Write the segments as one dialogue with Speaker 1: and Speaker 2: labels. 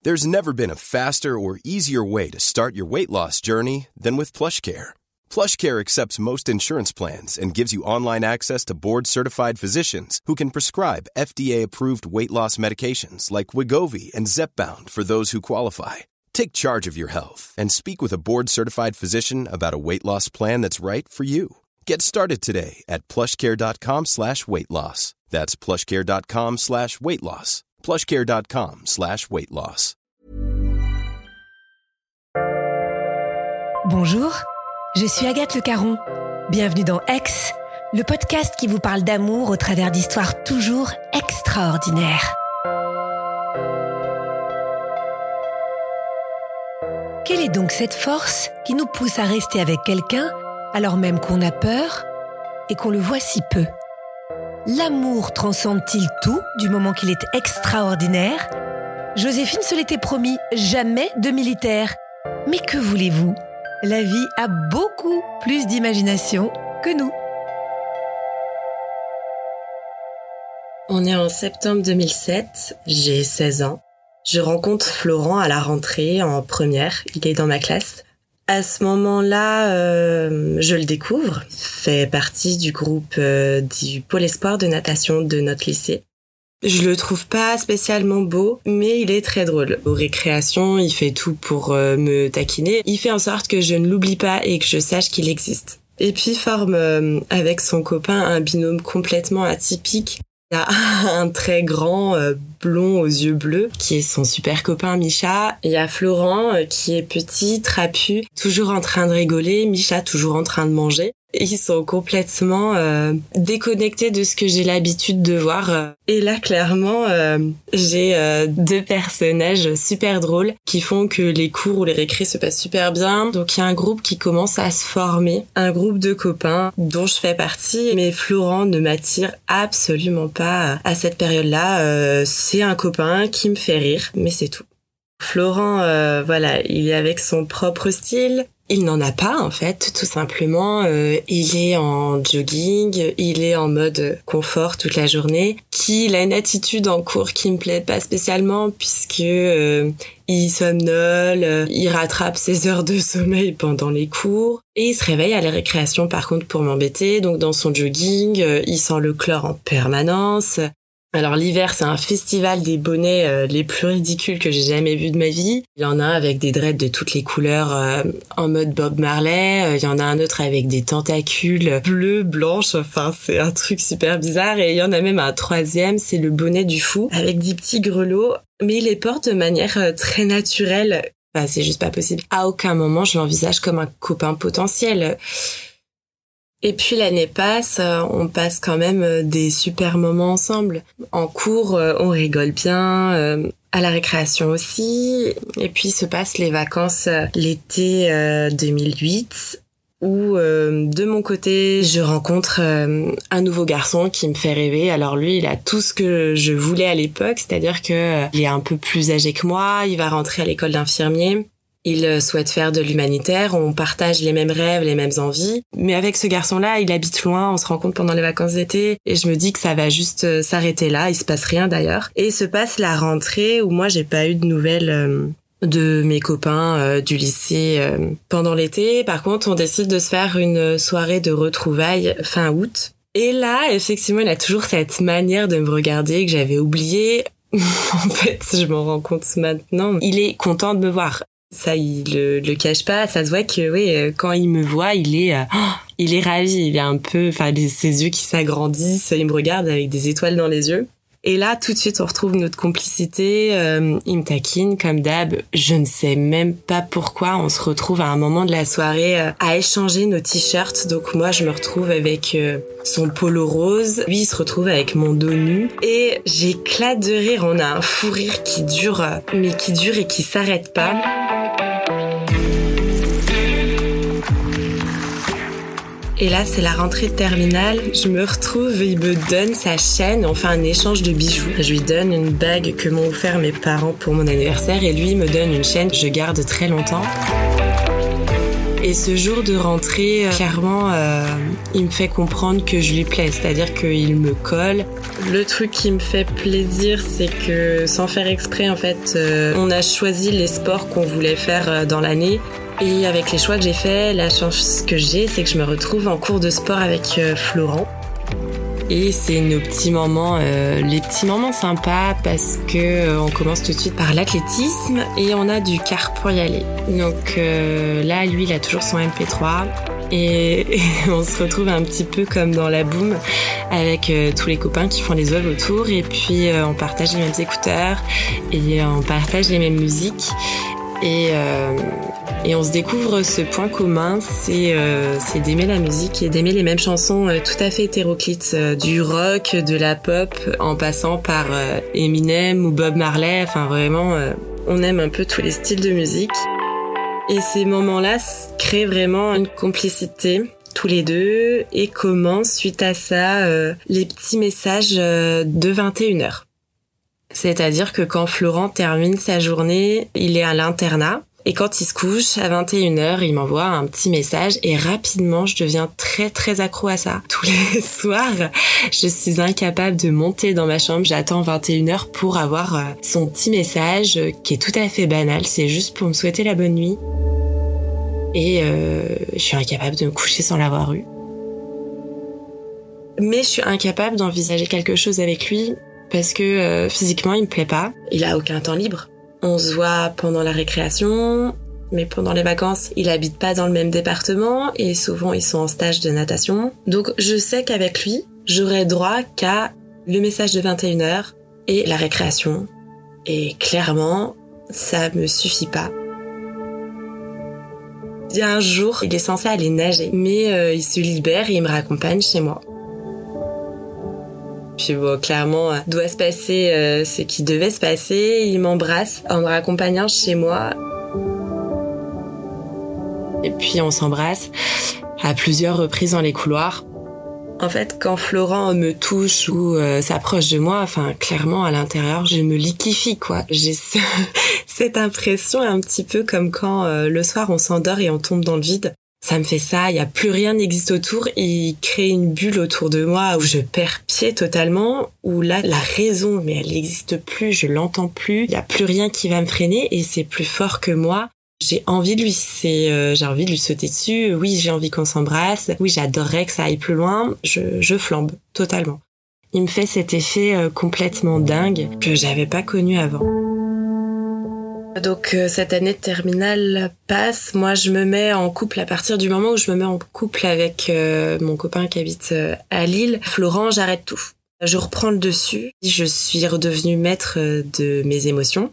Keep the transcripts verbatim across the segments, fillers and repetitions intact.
Speaker 1: There's never been a faster or easier way to start your weight loss journey than with PlushCare. PlushCare accepts most insurance plans and gives you online access to board-certified physicians who can prescribe F D A-approved weight loss medications like Wegovy and Zepbound for those who qualify. Take charge of your health and speak with a board-certified physician about a weight loss plan that's right for you. Get started today at plushcare.com slash weight loss. That's plushcare.com slash weight loss. plushcare.com slash weight loss.
Speaker 2: Bonjour, je suis Agathe Le Caron. Bienvenue dans Ex, le podcast qui vous parle d'amour au travers d'histoires toujours extraordinaires. Quelle est donc cette force qui nous pousse à rester avec quelqu'un alors même qu'on a peur et qu'on le voit si peu ? L'amour transcende-t-il tout du moment qu'il est extraordinaire ? Joséphine se l'était promis, jamais de militaire. Mais que voulez-vous ? La vie a beaucoup plus d'imagination que nous.
Speaker 3: On est en septembre deux mille sept, j'ai seize ans. Je rencontre Florent à la rentrée en première, il est dans ma classe. À ce moment-là, euh, je le découvre. Il fait partie du groupe euh, du pôle espoir de natation de notre lycée. Je le trouve pas spécialement beau, mais il est très drôle. Aux récréations, il fait tout pour euh, me taquiner. Il fait en sorte que je ne l'oublie pas et que je sache qu'il existe. Et puis forme euh, avec son copain un binôme complètement atypique. Il a un très grand euh, blond aux yeux bleus qui est son super copain Micha. Il y a Florent euh, qui est petit, trapu, toujours en train de rigoler. Micha toujours en train de manger. Ils sont complètement euh, déconnectés de ce que j'ai l'habitude de voir. Et là, clairement, euh, j'ai euh, deux personnages super drôles qui font que les cours ou les récrés se passent super bien. Donc, il y a un groupe qui commence à se former, un groupe de copains dont je fais partie. Mais Florent ne m'attire absolument pas à cette période-là. Euh, c'est un copain qui me fait rire, mais c'est tout. Florent, euh, voilà, il est avec son propre style. Il n'en a pas, en fait, tout simplement. Euh, il est en jogging, il est en mode confort toute la journée. Qu'il a une attitude en cours qui me plaît pas spécialement puisque euh, il somnole, euh, il rattrape ses heures de sommeil pendant les cours. Et il se réveille à la récréation, par contre, pour m'embêter. Donc, dans son jogging, euh, il sent le chlore en permanence. Alors l'hiver, c'est un festival des bonnets euh, les plus ridicules que j'ai jamais vus de ma vie. Il y en a un avec des dreads de toutes les couleurs euh, en mode Bob Marley. Euh, il y en a un autre avec des tentacules bleues, blanches. Enfin, c'est un truc super bizarre. Et il y en a même un troisième, c'est le bonnet du fou avec des petits grelots. Mais il les porte de manière euh, très naturelle. Enfin, c'est juste pas possible. À aucun moment, je l'envisage comme un copain potentiel. Et puis l'année passe, on passe quand même des super moments ensemble. En cours, on rigole bien, à la récréation aussi. Et puis se passent les vacances l'été deux mille huit, où de mon côté, je rencontre un nouveau garçon qui me fait rêver. Alors lui, il a tout ce que je voulais à l'époque, c'est-à-dire que il est un peu plus âgé que moi, il va rentrer à l'école d'infirmier. Il souhaite faire de l'humanitaire, on partage les mêmes rêves, les mêmes envies. Mais avec ce garçon-là, il habite loin, on se rencontre pendant les vacances d'été. Et je me dis que ça va juste s'arrêter là, il se passe rien d'ailleurs. Et se passe la rentrée où moi, j'ai pas eu de nouvelles euh, de mes copains euh, du lycée euh, pendant l'été. Par contre, on décide de se faire une soirée de retrouvailles fin août. Et là, effectivement, il a toujours cette manière de me regarder que j'avais oubliée. En fait, je m'en rends compte maintenant. Il est content de me voir. Ça, il le, le cache pas. Ça se voit que, oui, quand il me voit, il est, euh, oh, il est ravi. Il est un peu, enfin, ses yeux qui s'agrandissent. Il me regarde avec des étoiles dans les yeux. Et là, tout de suite, on retrouve notre complicité. Euh, il me taquine, comme d'hab. Je ne sais même pas pourquoi. On se retrouve à un moment de la soirée euh, à échanger nos t-shirts. Donc moi, je me retrouve avec euh, son polo rose. Lui, il se retrouve avec mon dos nu. Et j'éclate de rire. On a un fou rire qui dure, euh, mais qui dure et qui s'arrête pas. Et là, c'est la rentrée de terminale. Je me retrouve, il me donne sa chaîne. On fait un échange de bijoux. Je lui donne une bague que m'ont offert mes parents pour mon anniversaire et lui me donne une chaîne que je garde très longtemps. Et ce jour de rentrée, clairement, euh, il me fait comprendre que je lui plais, c'est-à-dire qu'il me colle. Le truc qui me fait plaisir, c'est que sans faire exprès, en fait, euh, on a choisi les sports qu'on voulait faire dans l'année. Et avec les choix que j'ai faits, la chance que j'ai, c'est que je me retrouve en cours de sport avec euh, Florent. Et c'est nos petits moments, euh, les petits moments sympas parce que euh, on commence tout de suite par l'athlétisme et on a du car pour y aller. Donc euh, là, lui, il a toujours son M P trois et, et on se retrouve un petit peu comme dans la boum avec euh, tous les copains qui font les vols autour et puis euh, on partage les mêmes écouteurs et euh, on partage les mêmes musiques. Et, euh, et on se découvre ce point commun, c'est, euh, c'est d'aimer la musique et d'aimer les mêmes chansons euh, tout à fait hétéroclites, euh, du rock, de la pop, en passant par euh, Eminem ou Bob Marley, enfin vraiment, euh, on aime un peu tous les styles de musique. Et ces moments-là créent vraiment une complicité, tous les deux, et commencent suite à ça euh, les petits messages euh, de vingt et une heures. C'est-à-dire que quand Florent termine sa journée, il est à l'internat. Et quand il se couche, à vingt et une heures, il m'envoie un petit message. Et rapidement, je deviens très très accro à ça. Tous les soirs, je suis incapable de monter dans ma chambre. J'attends vingt et une heures pour avoir son petit message qui est tout à fait banal. C'est juste pour me souhaiter la bonne nuit. Et euh, je suis incapable de me coucher sans l'avoir eu. Mais je suis incapable d'envisager quelque chose avec lui. Parce que euh, physiquement, il me plaît pas. Il a aucun temps libre. On se voit pendant la récréation, mais pendant les vacances, il habite pas dans le même département et souvent ils sont en stage de natation. Donc je sais qu'avec lui, j'aurai droit qu'à le message de vingt et une heures et la récréation. Et clairement, ça me suffit pas. Il y a un jour, il est censé aller nager, mais euh, il se libère et il me raccompagne chez moi. Puis bon, clairement, doit se passer euh, ce qui devait se passer. Il m'embrasse en me raccompagnant chez moi. Et puis on s'embrasse à plusieurs reprises dans les couloirs. En fait, quand Florent me touche ou euh, s'approche de moi, enfin clairement à l'intérieur, je me liquéfie quoi. J'ai ce, cette impression un petit peu comme quand euh, le soir on s'endort et on tombe dans le vide. Ça me fait ça, il y a plus rien n'existe autour et il crée une bulle autour de moi où je perds pied totalement, où là, la raison, mais elle n'existe plus, je l'entends plus, il y a plus rien qui va me freiner et c'est plus fort que moi. J'ai envie de lui, c'est, euh, j'ai envie de lui sauter dessus, oui, j'ai envie qu'on s'embrasse, oui, j'adorerais que ça aille plus loin, je, je flambe totalement. Il me fait cet effet euh, complètement dingue que j'avais pas connu avant. Donc euh, cette année de terminale passe, moi je me mets en couple à partir du moment où je me mets en couple avec euh, mon copain qui habite euh, à Lille. Florent, j'arrête tout. Je reprends le dessus, je suis redevenue maître de mes émotions.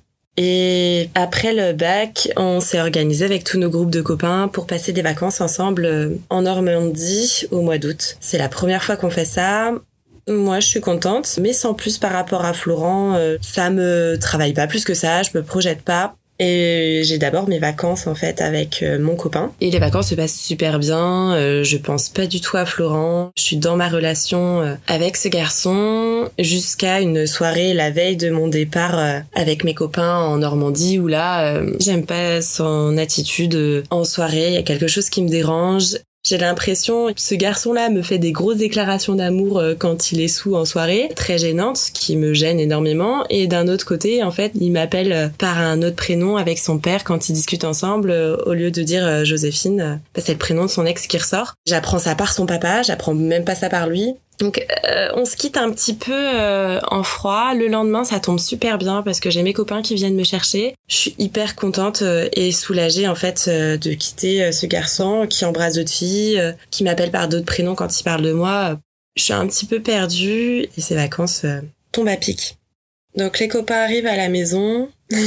Speaker 3: Et après le bac, on s'est organisé avec tous nos groupes de copains pour passer des vacances ensemble en Normandie au mois d'août. C'est la première fois qu'on fait ça. Moi, je suis contente, mais sans plus par rapport à Florent, euh, ça me travaille pas plus que ça, je me projette pas. Et j'ai d'abord mes vacances en fait avec euh, mon copain. Et les vacances se passent super bien, euh, je pense pas du tout à Florent. Je suis dans ma relation euh, avec ce garçon jusqu'à une soirée la veille de mon départ euh, avec mes copains en Normandie où là, euh, j'aime pas son attitude euh, en soirée, il y a quelque chose qui me dérange. J'ai l'impression que ce garçon-là me fait des grosses déclarations d'amour quand il est sous en soirée, très gênantes, qui me gênent énormément. Et d'un autre côté, en fait, il m'appelle par un autre prénom avec son père quand ils discutent ensemble, au lieu de dire Joséphine, parce que c'est le prénom de son ex qui ressort. J'apprends ça par son papa, j'apprends même pas ça par lui. Donc euh, on se quitte un petit peu euh, en froid. Le lendemain, ça tombe super bien parce que j'ai mes copains qui viennent me chercher. Je suis hyper contente euh, et soulagée en fait euh, de quitter euh, ce garçon qui embrasse d'autres filles, euh, qui m'appelle par d'autres prénoms quand il parle de moi. Je suis un petit peu perdue et ces vacances euh, tombent à pic. Donc les copains arrivent à la maison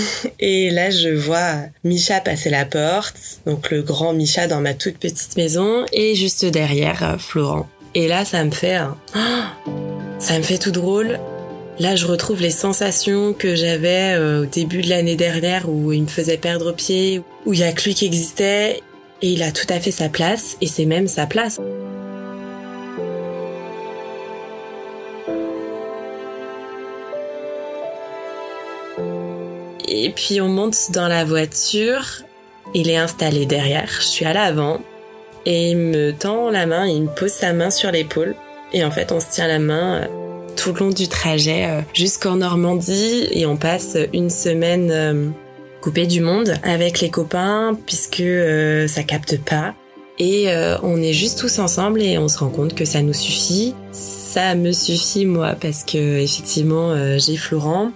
Speaker 3: et là je vois Micha passer la porte, donc le grand Micha dans ma toute petite maison et juste derrière euh, Florent. Et là, ça me fait, un... oh, ça me fait tout drôle. Là, je retrouve les sensations que j'avais euh, au début de l'année dernière où il me faisait perdre pied, où il y a que lui qui existait. Et il a tout à fait sa place, et c'est même sa place. Et puis on monte dans la voiture. Il est installé derrière, je suis à l'avant, et il me tend la main, il me pose sa main sur l'épaule. Et en fait, on se tient la main euh, tout le long du trajet euh, jusqu'en Normandie, et on passe une semaine euh, coupée du monde avec les copains, puisque euh, ça capte pas. Et euh, on est juste tous ensemble et on se rend compte que ça nous suffit. Ça me suffit moi parce que effectivement euh, j'ai Florent.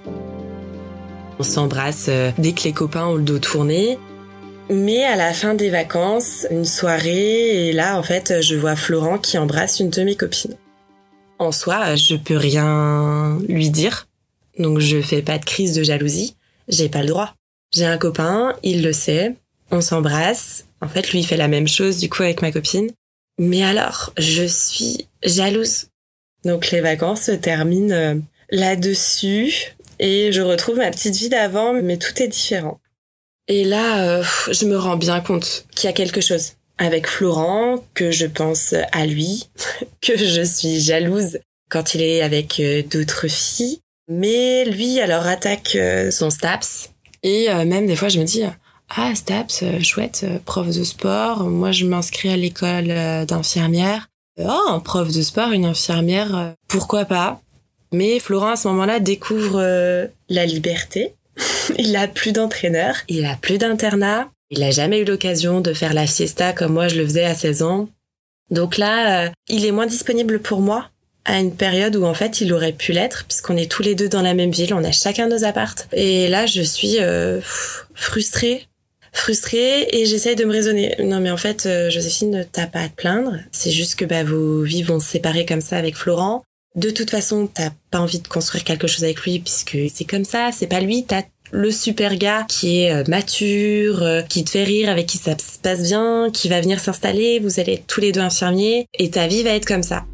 Speaker 3: On s'embrasse euh, dès que les copains ont le dos tourné. Mais à la fin des vacances, une soirée, et là en fait je vois Florent qui embrasse une de mes copines. En soi, je peux rien lui dire, donc je fais pas de crise de jalousie. J'ai pas le droit. J'ai un copain, il le sait. On s'embrasse. En fait, lui, il fait la même chose, du coup, avec ma copine. Mais alors, je suis jalouse. Donc, les vacances se terminent euh, là-dessus. Et je retrouve ma petite vie d'avant, mais tout est différent. Et là, euh, je me rends bien compte qu'il y a quelque chose avec Florent, que je pense à lui, que je suis jalouse quand il est avec euh, d'autres filles. Mais lui, alors, attaque euh, son STAPS. Et euh, même, des fois, je me dis... Ah, STAPS, euh, chouette, euh, prof de sport. Moi, je m'inscris à l'école euh, d'infirmière. Oh, un prof de sport, une infirmière, euh, pourquoi pas? Mais Florent, à ce moment-là, découvre euh, la liberté. Il a plus d'entraîneur, il a plus d'internat. Il a jamais eu l'occasion de faire la fiesta comme moi, je le faisais à seize ans. Donc là, euh, il est moins disponible pour moi à une période où, en fait, il aurait pu l'être, puisqu'on est tous les deux dans la même ville, on a chacun nos appartes. Et là, je suis euh, frustrée. frustrée et j'essaye de me raisonner. Non mais en fait, euh, Joséphine, t'as pas à te plaindre. C'est juste que bah vos vies vont se séparer comme ça avec Florent. De toute façon, t'as pas envie de construire quelque chose avec lui puisque c'est comme ça, c'est pas lui. T'as le super gars qui est euh, mature, euh, qui te fait rire, avec qui ça se passe bien, qui va venir s'installer. Vous allez être tous les deux infirmiers et ta vie va être comme ça.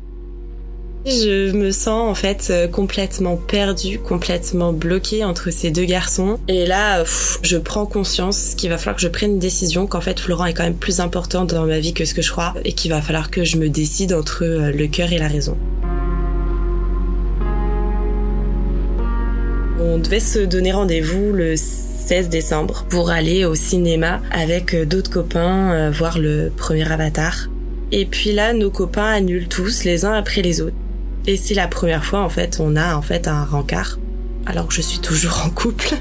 Speaker 3: Je me sens en fait complètement perdue, complètement bloquée entre ces deux garçons. Et là, pff, je prends conscience qu'il va falloir que je prenne une décision, qu'en fait Florent est quand même plus important dans ma vie que ce que je crois, et qu'il va falloir que je me décide entre le cœur et la raison. On devait se donner rendez-vous le seize décembre pour aller au cinéma avec d'autres copains voir le premier Avatar. Et puis là, nos copains annulent tous les uns après les autres. Et c'est la première fois, en fait, on a en fait un rencard, alors que je suis toujours en couple.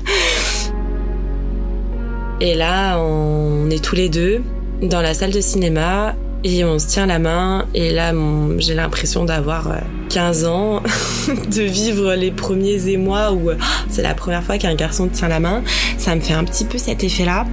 Speaker 3: Et là, on est tous les deux dans la salle de cinéma et on se tient la main. Et là, mon, j'ai l'impression d'avoir quinze ans, de vivre les premiers émois où c'est la première fois qu'un garçon te tient la main. Ça me fait un petit peu cet effet-là.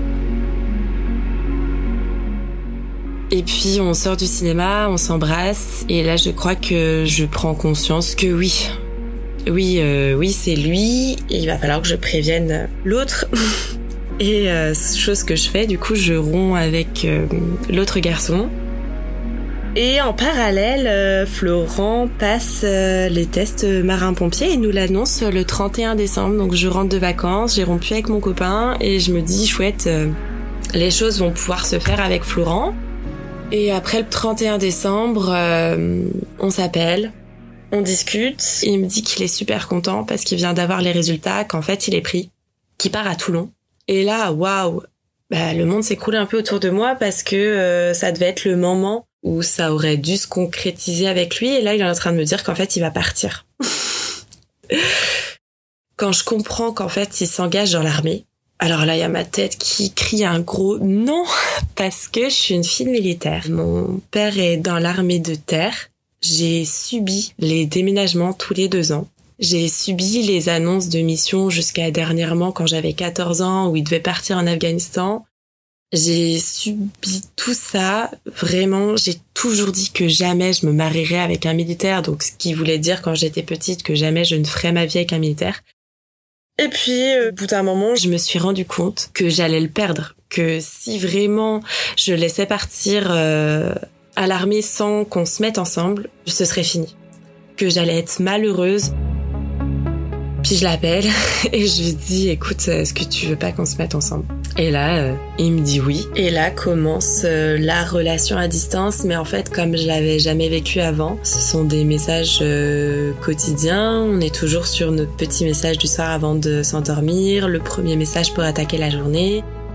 Speaker 3: Et puis on sort du cinéma, on s'embrasse, et là je crois que je prends conscience que oui, oui, euh, oui c'est lui, et il va falloir que je prévienne l'autre. Et euh, chose que je fais, du coup je romps avec euh, l'autre garçon. Et en parallèle, euh, Florent passe euh, les tests marin-pompier et nous l'annonce le trente et un décembre. Donc je rentre de vacances, j'ai rompu avec mon copain, et je me dis chouette, euh, les choses vont pouvoir se faire avec Florent. Et après le trente et un décembre, euh, on s'appelle, on discute. Il me dit qu'il est super content parce qu'il vient d'avoir les résultats, qu'en fait il est pris, qu'il part à Toulon. Et là, waouh, bah, le monde s'écroule un peu autour de moi parce que euh, ça devait être le moment où ça aurait dû se concrétiser avec lui. Et là, il est en train de me dire qu'en fait, il va partir. Quand je comprends qu'en fait, il s'engage dans l'armée, alors là, il y a ma tête qui crie un gros non, parce que je suis une fille militaire. Mon père est dans l'armée de terre. J'ai subi les déménagements tous les deux ans. J'ai subi les annonces de mission jusqu'à dernièrement quand j'avais quatorze ans où il devait partir en Afghanistan. J'ai subi tout ça. Vraiment, j'ai toujours dit que jamais je me marierais avec un militaire. Donc, ce qui voulait dire quand j'étais petite que jamais je ne ferais ma vie avec un militaire. Et puis, au bout d'un moment, je me suis rendu compte que j'allais le perdre. Que si vraiment je laissais partir euh, à l'armée sans qu'on se mette ensemble, ce serait fini. Que j'allais être malheureuse. Puis je l'appelle et je lui dis, écoute, est-ce que tu veux pas qu'on se mette ensemble? Et là, euh, il me dit oui. Et là commence euh, la relation à distance, mais en fait, comme je l'avais jamais vécu avant, ce sont des messages euh, quotidiens. On est toujours sur notre petit message du soir avant de s'endormir, le premier message pour attaquer la journée.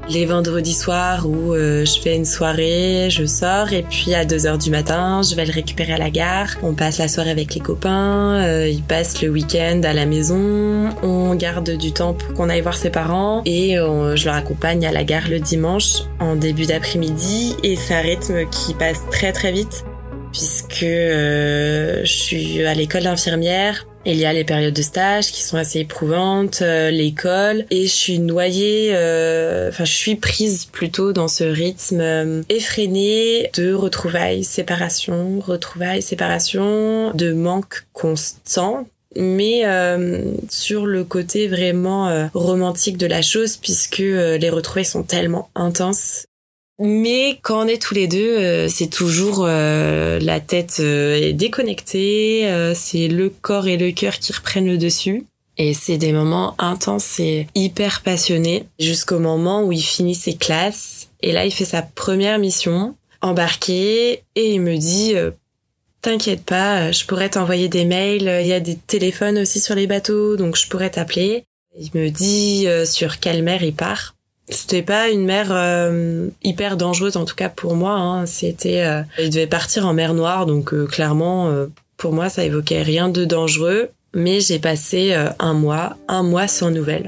Speaker 3: Les vendredis soirs où euh, je fais une soirée, je sors et puis à deux heures du matin, je vais le récupérer à la gare. On passe la soirée avec les copains, euh, il passe le week-end à la maison, on garde du temps pour qu'on aille voir ses parents et euh, je le accompagne à la gare le dimanche en début d'après-midi et c'est un rythme qui passe très très vite puisque euh, je suis à l'école d'infirmière. Il y a les périodes de stage qui sont assez éprouvantes, euh, l'école, et je suis noyée, euh, enfin je suis prise plutôt dans ce rythme euh, effréné de retrouvailles, séparation, retrouvailles, séparation, de manque constant. Mais euh, sur le côté vraiment euh, romantique de la chose, puisque euh, les retrouvailles sont tellement intenses. Mais quand on est tous les deux, euh, c'est toujours euh, la tête euh, est déconnectée, euh, c'est le corps et le cœur qui reprennent le dessus. Et c'est des moments intenses et hyper passionnés, jusqu'au moment où il finit ses classes. Et là, il fait sa première mission, embarqué, et il me dit euh, « T'inquiète pas, je pourrais t'envoyer des mails, il y a des téléphones aussi sur les bateaux, donc je pourrais t'appeler. » Il me dit euh, sur quelle mer il part. C'était pas une mer euh, hyper dangereuse, en tout cas pour moi. Hein. C'était, euh, il devait partir en mer Noire, donc euh, clairement, euh, pour moi, ça évoquait rien de dangereux. Mais j'ai passé euh, un mois, un mois sans nouvelles.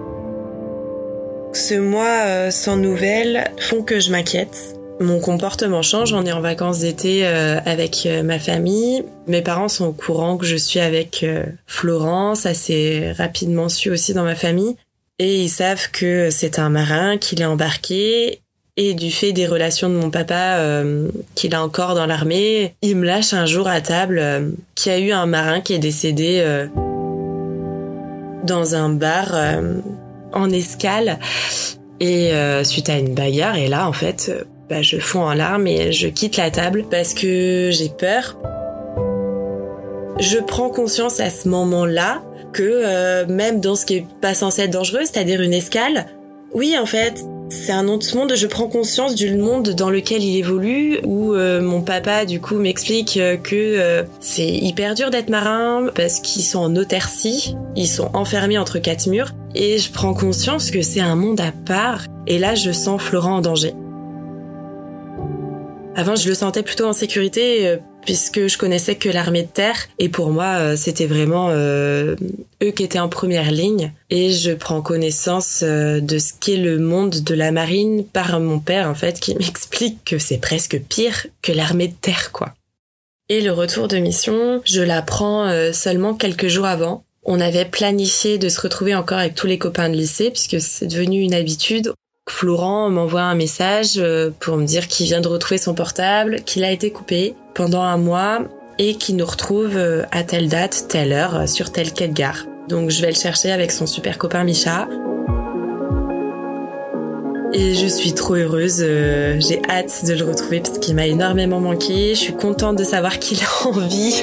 Speaker 3: Ce mois euh, sans nouvelles font que je m'inquiète. Mon comportement change. On est en vacances d'été euh, avec euh, ma famille. Mes parents sont au courant que je suis avec euh, Florent. Ça s'est rapidement su aussi dans ma famille. Et ils savent que c'est un marin, qu'il est embarqué. Et du fait des relations de mon papa euh, qu'il a encore dans l'armée, il me lâche un jour à table euh, qu'il y a eu un marin qui est décédé euh, dans un bar euh, en escale. Et euh, suite à une bagarre, et là en fait, euh, bah, je fonds en larmes et je quitte la table parce que j'ai peur. Je prends conscience à ce moment-là que euh, même dans ce qui est pas censé être dangereux, c'est-à-dire une escale, oui en fait, c'est un autre monde. Je prends conscience du monde dans lequel il évolue, où euh, mon papa du coup m'explique euh, que euh, c'est hyper dur d'être marin parce qu'ils sont en autarcie, ils sont enfermés entre quatre murs, et je prends conscience que c'est un monde à part. Et là, je sens Florent en danger. Avant, je le sentais plutôt en sécurité euh, puisque je connaissais que l'armée de terre. Et pour moi, euh, c'était vraiment euh, eux qui étaient en première ligne. Et je prends connaissance euh, de ce qu'est le monde de la marine par mon père, en fait, qui m'explique que c'est presque pire que l'armée de terre, quoi. Et le retour de mission, je l'apprends euh, seulement quelques jours avant. On avait planifié de se retrouver encore avec tous les copains de lycée puisque c'est devenu une habitude. Florent m'envoie un message pour me dire qu'il vient de retrouver son portable, qu'il a été coupé pendant un mois et qu'il nous retrouve à telle date, telle heure, sur telle quai de gare. Donc je vais le chercher avec son super copain Micha. Et je suis trop heureuse, euh, j'ai hâte de le retrouver parce qu'il m'a énormément manqué. Je suis contente de savoir qu'il est en vie.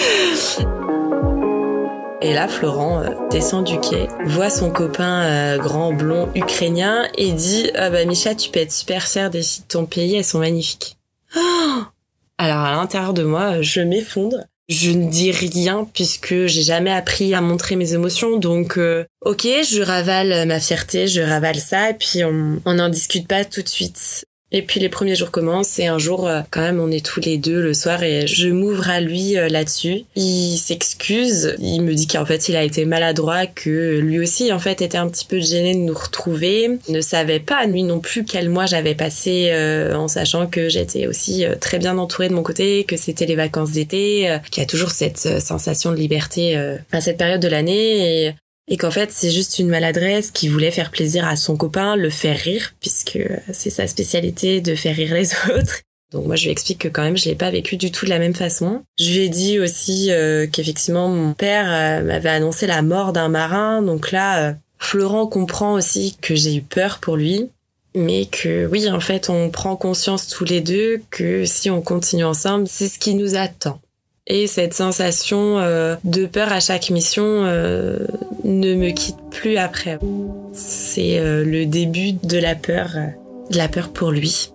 Speaker 3: Et là, Florent euh, descend du quai, voit son copain euh, grand blond ukrainien et dit ah bah Micha, tu peux être super fière des filles de ton pays, elles sont magnifiques. Oh Alors à l'intérieur de moi, je m'effondre. Je ne dis rien puisque j'ai jamais appris à montrer mes émotions, donc euh, ok, je ravale ma fierté, je ravale ça et puis on on n'en discute pas tout de suite. Et puis les premiers jours commencent et un jour, euh, quand même, on est tous les deux le soir et je m'ouvre à lui euh, là-dessus. Il s'excuse, il me dit qu'en fait il a été maladroit, que lui aussi en fait était un petit peu gêné de nous retrouver. Il ne savait pas, lui non plus, quel mois j'avais passé euh, en sachant que j'étais aussi euh, très bien entourée de mon côté, que c'était les vacances d'été, euh, qu'il y a toujours cette euh, sensation de liberté euh, à cette période de l'année et... Et qu'en fait, c'est juste une maladresse qui voulait faire plaisir à son copain, le faire rire, puisque c'est sa spécialité de faire rire les autres. Donc moi, je lui explique que quand même, je l'ai pas vécu du tout de la même façon. Je lui ai dit aussi euh, qu'effectivement, mon père euh, m'avait annoncé la mort d'un marin. Donc là, euh, Florent comprend aussi que j'ai eu peur pour lui. Mais que oui, en fait, on prend conscience tous les deux que si on continue ensemble, c'est ce qui nous attend. Et cette sensation euh, de peur à chaque mission euh, ne me quitte plus après. C'est euh, le début de la peur, euh, de la peur pour lui.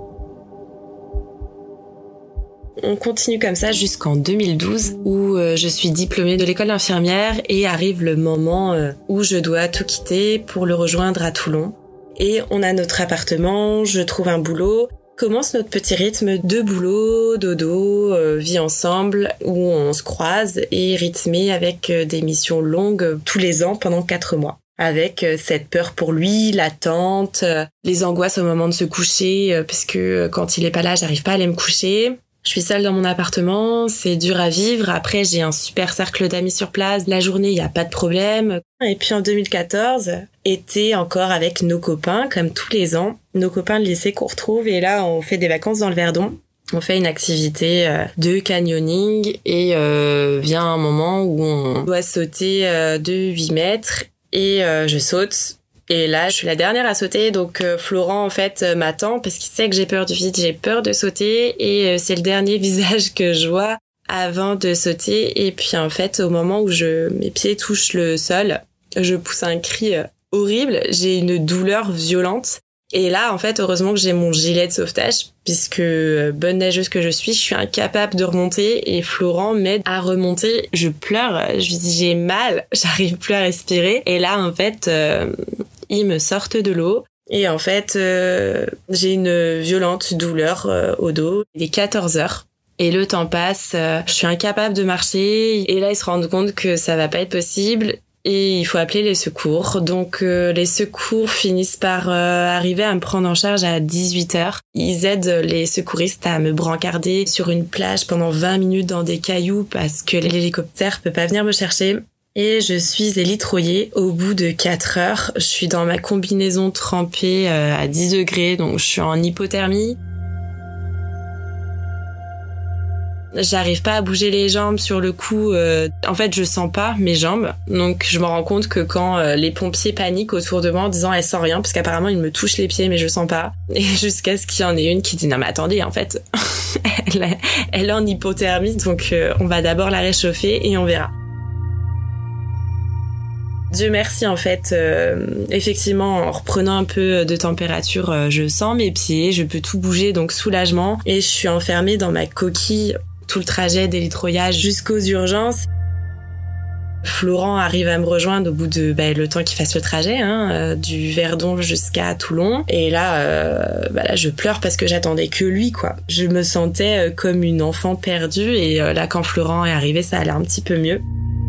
Speaker 3: On continue comme ça jusqu'en deux mille douze où euh, je suis diplômée de l'école d'infirmière et arrive le moment euh, où je dois tout quitter pour le rejoindre à Toulon. Et on a notre appartement, je trouve un boulot. Commence notre petit rythme de boulot, dodo, euh, vie ensemble, où on se croise et rythmé avec euh, des missions longues euh, tous les ans pendant quatre mois. Avec euh, cette peur pour lui, l'attente, euh, les angoisses au moment de se coucher, euh, parce que euh, quand il est pas là, j'arrive pas à aller me coucher. Je suis seule dans mon appartement, c'est dur à vivre. Après, j'ai un super cercle d'amis sur place. La journée, il y a pas de problème. Et puis en deux mille quatorze, été encore avec nos copains, comme tous les ans. Nos copains de lycée qu'on retrouve. Et là, on fait des vacances dans le Verdon. On fait une activité de canyoning. Et euh, vient un moment où on doit sauter de huit mètres. Et euh, je saute. Et là, je suis la dernière à sauter, donc euh, Florent, en fait, euh, m'attend parce qu'il sait que j'ai peur du vide, j'ai peur de sauter, et euh, c'est le dernier visage que je vois avant de sauter. Et puis, en fait, au moment où je mes pieds touchent le sol, je pousse un cri euh, horrible, j'ai une douleur violente. Et là, en fait, heureusement que j'ai mon gilet de sauvetage, puisque euh, bonne nageuse que je suis, je suis incapable de remonter, et Florent m'aide à remonter. Je pleure, je lui dis j'ai mal, j'arrive plus à respirer. Et là, en fait... Euh, ils me sortent de l'eau et en fait, euh, j'ai une violente douleur euh, au dos. Il est quatorze heures et le temps passe, euh, je suis incapable de marcher et là, ils se rendent compte que ça va pas être possible et il faut appeler les secours. Donc, euh, les secours finissent par euh, arriver à me prendre en charge à dix-huit heures. Ils aident les secouristes à me brancarder sur une plage pendant vingt minutes dans des cailloux parce que l'hélicoptère peut pas venir me chercher. Et je suis élitroyée au bout de quatre heures. Je suis dans ma combinaison trempée euh, à dix degrés, donc je suis en hypothermie. J'arrive pas à bouger les jambes sur le coup. Euh, en fait, je sens pas mes jambes. Donc, je me rends compte que quand euh, les pompiers paniquent autour de moi en disant « elle sent rien », parce qu'apparemment, ils me touchent les pieds, mais je sens pas. Et jusqu'à ce qu'il y en ait une qui dit « non, mais attendez, en fait, elle, elle est en hypothermie, donc euh, on va d'abord la réchauffer et on verra ». Dieu merci, en fait, euh, effectivement, en reprenant un peu de température, euh, je sens mes pieds, je peux tout bouger, donc soulagement. Et je suis enfermée dans ma coquille tout le trajet d'élitroyage jusqu'aux urgences. Florent arrive à me rejoindre au bout de bah, le temps qu'il fasse le trajet, hein, euh, du Verdon jusqu'à Toulon. Et là, euh, bah là, je pleure parce que j'attendais que lui, quoi. Je me sentais euh, comme une enfant perdue. Et euh, là, quand Florent est arrivé, ça allait un petit peu mieux.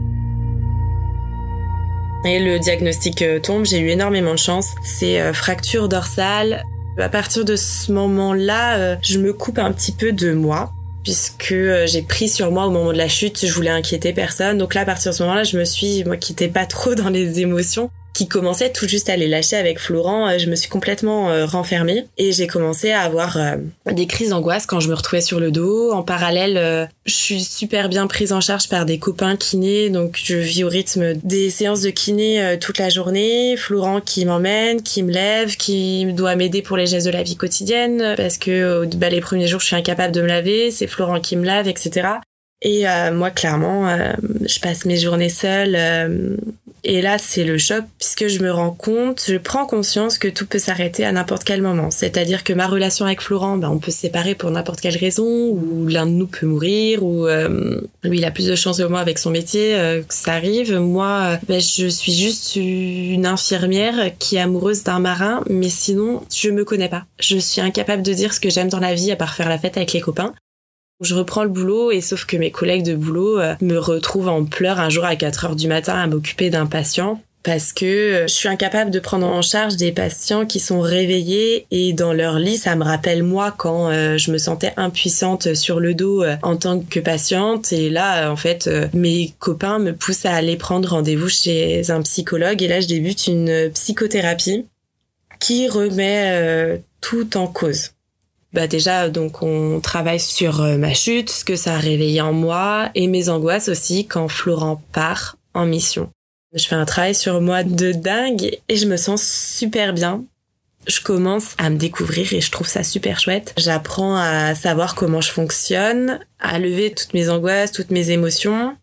Speaker 3: Et le diagnostic tombe, j'ai eu énormément de chance. C'est euh, fracture dorsale. À partir de ce moment-là, euh, je me coupe un petit peu de moi, puisque euh, j'ai pris sur moi au moment de la chute, je voulais inquiéter personne. Donc là, à partir de ce moment-là, je me suis, moi qui n'étais pas trop dans les émotions, qui commençait tout juste à les lâcher avec Florent, je me suis complètement euh, renfermée et j'ai commencé à avoir euh, des crises d'angoisse quand je me retrouvais sur le dos. En parallèle, euh, je suis super bien prise en charge par des copains kinés, donc je vis au rythme des séances de kiné euh, toute la journée. Florent qui m'emmène, qui me lève, qui doit m'aider pour les gestes de la vie quotidienne parce que bah, les premiers jours, je suis incapable de me laver, c'est Florent qui me lave, et cetera. Et euh, moi, clairement, euh, je passe mes journées seule. Euh, et là, c'est le choc puisque je me rends compte, je prends conscience que tout peut s'arrêter à n'importe quel moment. C'est-à-dire que ma relation avec Florent, ben, on peut se séparer pour n'importe quelle raison, ou l'un de nous peut mourir, ou euh, lui, il a plus de chance que moi avec son métier, euh, que ça arrive. Moi, ben, je suis juste une infirmière qui est amoureuse d'un marin, mais sinon, je me connais pas. Je suis incapable de dire ce que j'aime dans la vie à part faire la fête avec les copains. Je reprends le boulot et sauf que mes collègues de boulot euh, me retrouvent en pleurs un jour à quatre heures du matin à m'occuper d'un patient parce que euh, je suis incapable de prendre en charge des patients qui sont réveillés et dans leur lit. Ça me rappelle moi quand euh, je me sentais impuissante sur le dos euh, en tant que patiente et là euh, en fait euh, mes copains me poussent à aller prendre rendez-vous chez un psychologue et là je débute une psychothérapie qui remet euh, tout en cause. Bah déjà, donc on travaille sur euh, ma chute, ce que ça a réveillé en moi et mes angoisses aussi quand Florent part en mission. Je fais un travail sur moi de dingue et je me sens super bien. Je commence à me découvrir et je trouve ça super chouette. J'apprends à savoir comment je fonctionne, à lever toutes mes angoisses, toutes mes émotions.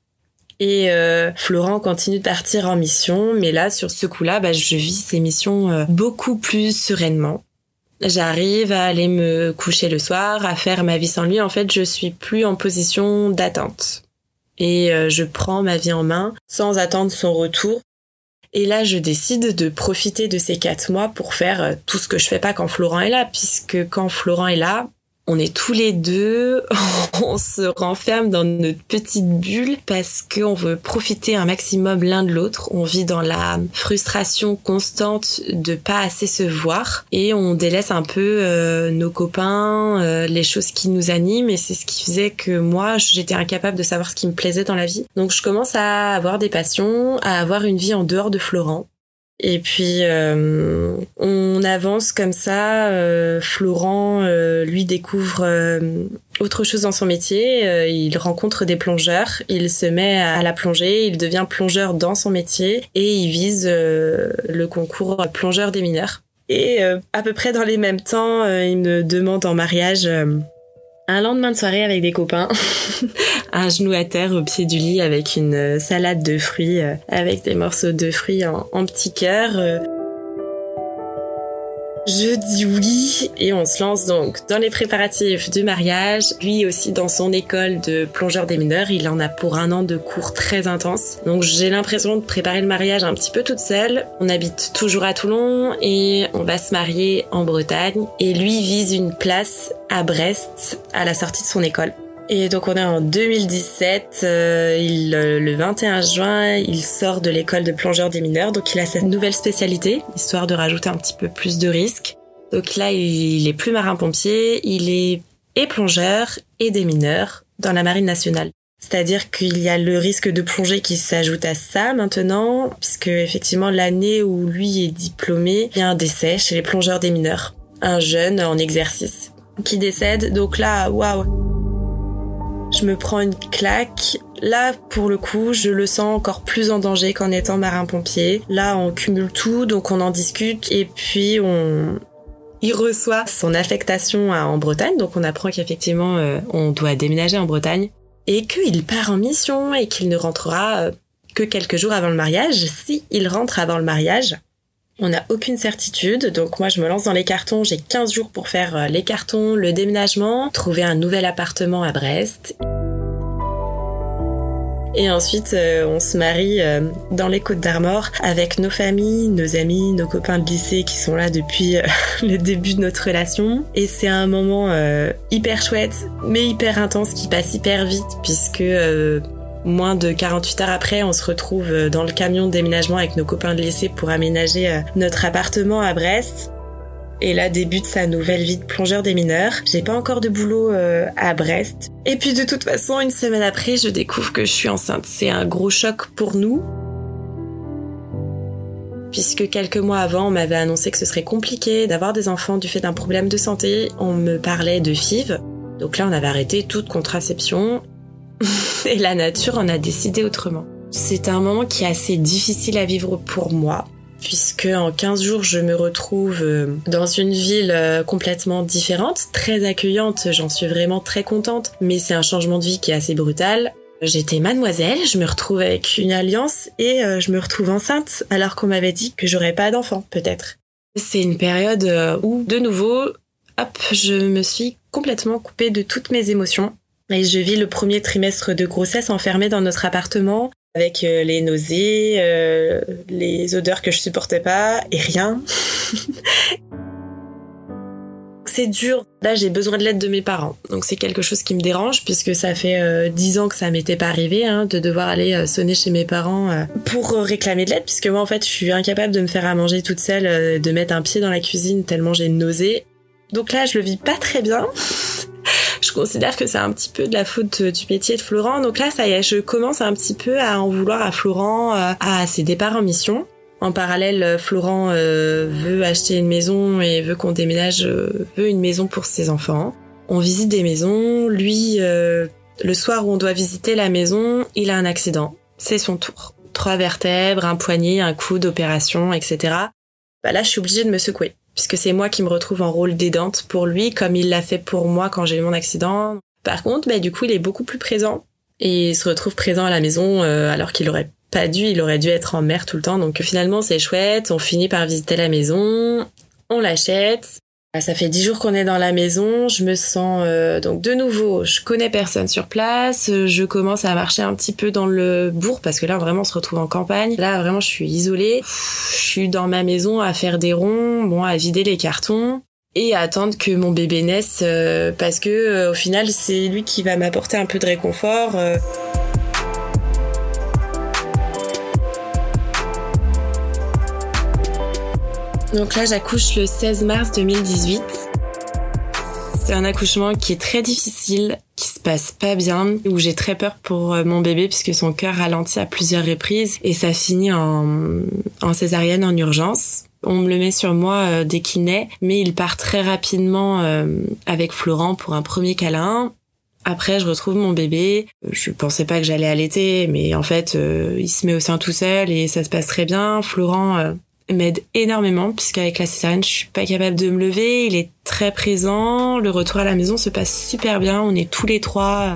Speaker 3: Et euh, Florent continue de partir en mission, mais là, sur ce coup-là, bah, je vis ces missions euh, beaucoup plus sereinement. J'arrive à aller me coucher le soir, à faire ma vie sans lui. En fait, je suis plus en position d'attente. Et euh, je prends ma vie en main sans attendre son retour. Et là, je décide de profiter de ces quatre mois pour faire tout ce que je fais pas quand Florent est là, puisque quand Florent est là, on est tous les deux, on se renferme dans notre petite bulle parce qu'on veut profiter un maximum l'un de l'autre. On vit dans la frustration constante de pas assez se voir et on délaisse un peu euh, nos copains, euh, les choses qui nous animent, et c'est ce qui faisait que moi, j'étais incapable de savoir ce qui me plaisait dans la vie. Donc je commence à avoir des passions, à avoir une vie en dehors de Florent. Et puis euh, on avance comme ça. Euh, Florent, euh, lui, découvre euh, autre chose dans son métier. Euh, il rencontre des plongeurs, il se met à la plongée, il devient plongeur dans son métier et il vise euh, le concours plongeur des mineurs. Et euh, à peu près dans les mêmes temps, euh, il me demande en mariage euh, un lendemain de soirée avec des copains, un genou à terre au pied du lit avec une salade de fruits, euh, avec des morceaux de fruits en, en petits cœurs. Euh. Je dis oui et on se lance donc dans les préparatifs du mariage. Lui aussi dans son école de plongeur des mineurs, il en a pour un an de cours très intenses. Donc j'ai l'impression de préparer le mariage un petit peu toute seule. On habite toujours à Toulon et on va se marier en Bretagne. Et lui vise une place à Brest à la sortie de son école. Et donc on est en deux mille dix-sept, euh, il, le vingt et un juin, il sort de l'école de plongeur des mineurs, donc il a cette nouvelle spécialité, histoire de rajouter un petit peu plus de risques. Donc là, il est plus marin-pompier, il est et plongeur et démineur dans la marine nationale. C'est-à-dire qu'il y a le risque de plongée qui s'ajoute à ça maintenant, puisque effectivement l'année où lui est diplômé, il y a un décès chez les plongeurs des mineurs. Un jeune en exercice qui décède, donc là, waouh. Je me prends une claque. Là, pour le coup, je le sens encore plus en danger qu'en étant marin-pompier. Là, on cumule tout, donc on en discute. Et puis, on... il reçoit son affectation en Bretagne. Donc, on apprend qu'effectivement, euh, on doit déménager en Bretagne. Et qu'il part en mission et qu'il ne rentrera euh, que quelques jours avant le mariage. Si il rentre avant le mariage, on n'a aucune certitude, donc moi je me lance dans les cartons, j'ai quinze jours pour faire les cartons, le déménagement, trouver un nouvel appartement à Brest. Et ensuite euh, on se marie euh, dans les Côtes d'Armor avec nos familles, nos amis, nos copains de lycée qui sont là depuis euh, le début de notre relation. Et c'est un moment euh, hyper chouette, mais hyper intense qui passe hyper vite puisque... Euh, Moins de quarante-huit heures après, on se retrouve dans le camion de déménagement avec nos copains de lycée pour aménager notre appartement à Brest. Et là débute sa nouvelle vie de plongeur des mineurs. J'ai pas encore de boulot euh, à Brest. Et puis de toute façon, une semaine après, je découvre que je suis enceinte. C'est un gros choc pour nous. Puisque quelques mois avant, on m'avait annoncé que ce serait compliqué d'avoir des enfants du fait d'un problème de santé. On me parlait de F I V. Donc là, on avait arrêté toute contraception. Et la nature en a décidé autrement. C'est un moment qui est assez difficile à vivre pour moi, puisque en quinze jours, je me retrouve dans une ville complètement différente, très accueillante, j'en suis vraiment très contente, mais c'est un changement de vie qui est assez brutal. J'étais mademoiselle, je me retrouve avec une alliance et je me retrouve enceinte, alors qu'on m'avait dit que j'aurais pas d'enfant, peut-être. C'est une période où, de nouveau, hop, je me suis complètement coupée de toutes mes émotions. Et je vis le premier trimestre de grossesse enfermée dans notre appartement avec euh, les nausées, euh, les odeurs que je supportais pas et rien. C'est dur. Là, j'ai besoin de l'aide de mes parents. Donc c'est quelque chose qui me dérange puisque ça fait euh, dix ans que ça m'était pas arrivé hein, de devoir aller euh, sonner chez mes parents euh, pour euh, réclamer de l'aide puisque moi en fait, je suis incapable de me faire à manger toute seule, euh, de mettre un pied dans la cuisine tellement j'ai une nausée. Donc là, je le vis pas très bien. Je considère que c'est un petit peu de la faute du métier de Florent. Donc là, ça y est, je commence un petit peu à en vouloir à Florent, euh, à ses départs en mission. En parallèle, Florent euh, veut acheter une maison et veut qu'on déménage, euh, veut une maison pour ses enfants. On visite des maisons. Lui, euh, le soir où on doit visiter la maison, il a un accident. C'est son tour. Trois vertèbres, un poignet, un coude, opération, et cetera. Bah là, je suis obligée de me secouer. Puisque c'est moi qui me retrouve en rôle d'aidante pour lui, comme il l'a fait pour moi quand j'ai eu mon accident. Par contre, bah, du coup, il est beaucoup plus présent. Et il se retrouve présent à la maison, euh, alors qu'il aurait pas dû, il aurait dû être en mer tout le temps. Donc finalement, c'est chouette, on finit par visiter la maison, on l'achète. Ça fait dix jours qu'on est dans la maison, je me sens euh, donc de nouveau, je connais personne sur place, je commence à marcher un petit peu dans le bourg parce que là vraiment on se retrouve en campagne. Là vraiment je suis isolée, je suis dans ma maison à faire des ronds, bon à vider les cartons et à attendre que mon bébé naisse euh, parce que euh, au final c'est lui qui va m'apporter un peu de réconfort. Euh. Donc là, j'accouche le seize mars deux mille dix-huit. C'est un accouchement qui est très difficile, qui se passe pas bien, où j'ai très peur pour mon bébé puisque son cœur ralentit à plusieurs reprises et ça finit en, en césarienne en urgence. On me le met sur moi euh, dès qu'il naît, mais il part très rapidement euh, avec Florent pour un premier câlin. Après, je retrouve mon bébé. Je pensais pas que j'allais allaiter, mais en fait, euh, il se met au sein tout seul et ça se passe très bien. Florent... Euh, m'aide énormément puisqu'avec la césarienne je suis pas capable de me lever, il est très présent, le retour à la maison se passe super bien, on est tous les trois,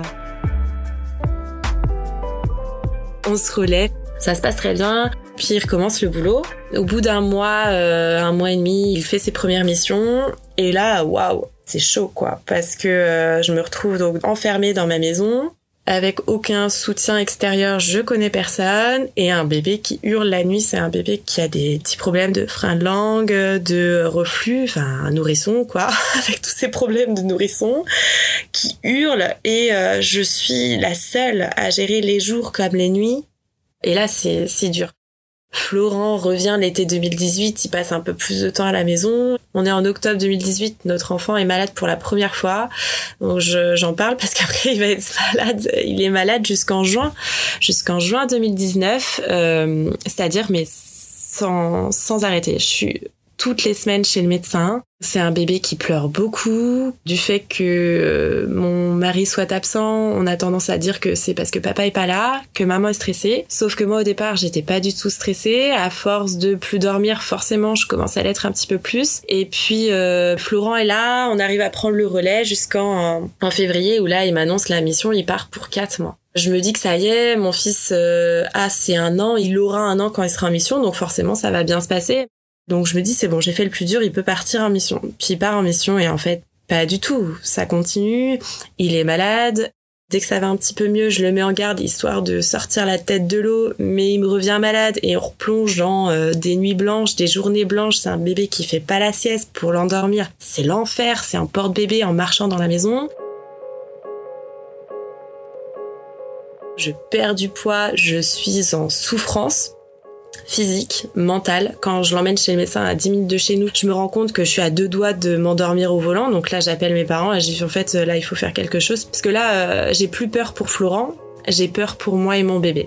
Speaker 3: on se relaie, ça se passe très bien, puis il recommence le boulot. Au bout d'un mois, euh, un mois et demi, il fait ses premières missions et là, waouh, c'est chaud quoi, parce que euh, je me retrouve donc enfermée dans ma maison. Avec aucun soutien extérieur, je connais personne, et un bébé qui hurle la nuit, c'est un bébé qui a des petits problèmes de frein de langue, de reflux, enfin un nourrisson quoi, avec tous ces problèmes de nourrisson, qui hurle, et euh, je suis la seule à gérer les jours comme les nuits, et là c'est, c'est dur. Florent revient l'été deux mille dix-huit, il passe un peu plus de temps à la maison. On est en octobre deux mille dix-huit, notre enfant est malade pour la première fois. Donc je, j'en parle parce qu'après il va être malade. Il est malade jusqu'en juin, jusqu'en juin deux mille dix-neuf, euh, c'est-à-dire mais sans, sans arrêter. Je suis toutes les semaines chez le médecin. C'est un bébé qui pleure beaucoup. Du fait que euh, mon mari soit absent, on a tendance à dire que c'est parce que papa est pas là, que maman est stressée. Sauf que moi, au départ, j'étais pas du tout stressée. À force de plus dormir, forcément, je commence à l'être un petit peu plus. Et puis, euh, Florent est là, on arrive à prendre le relais jusqu'en en février, où là, il m'annonce la mission, il part pour quatre mois. Je me dis que ça y est, mon fils euh, a c'est un an, il aura un an quand il sera en mission, donc forcément, ça va bien se passer. Donc je me dis c'est bon, j'ai fait le plus dur, il peut partir en mission. Puis il part en mission et en fait pas du tout, ça continue, il est malade. Dès que ça va un petit peu mieux, je le mets en garde histoire de sortir la tête de l'eau, mais il me revient malade et on replonge dans euh, des nuits blanches, des journées blanches. C'est un bébé qui fait pas la sieste pour l'endormir. C'est l'enfer, c'est un porte-bébé en marchant dans la maison. Je perds du poids, je suis en souffrance physique, mentale. Quand je l'emmène chez le médecin à dix minutes de chez nous, je me rends compte que je suis à deux doigts de m'endormir au volant. Donc là, j'appelle mes parents et je dis en fait, là, il faut faire quelque chose. Parce que là, euh, j'ai plus peur pour Florent, j'ai peur pour moi et mon bébé.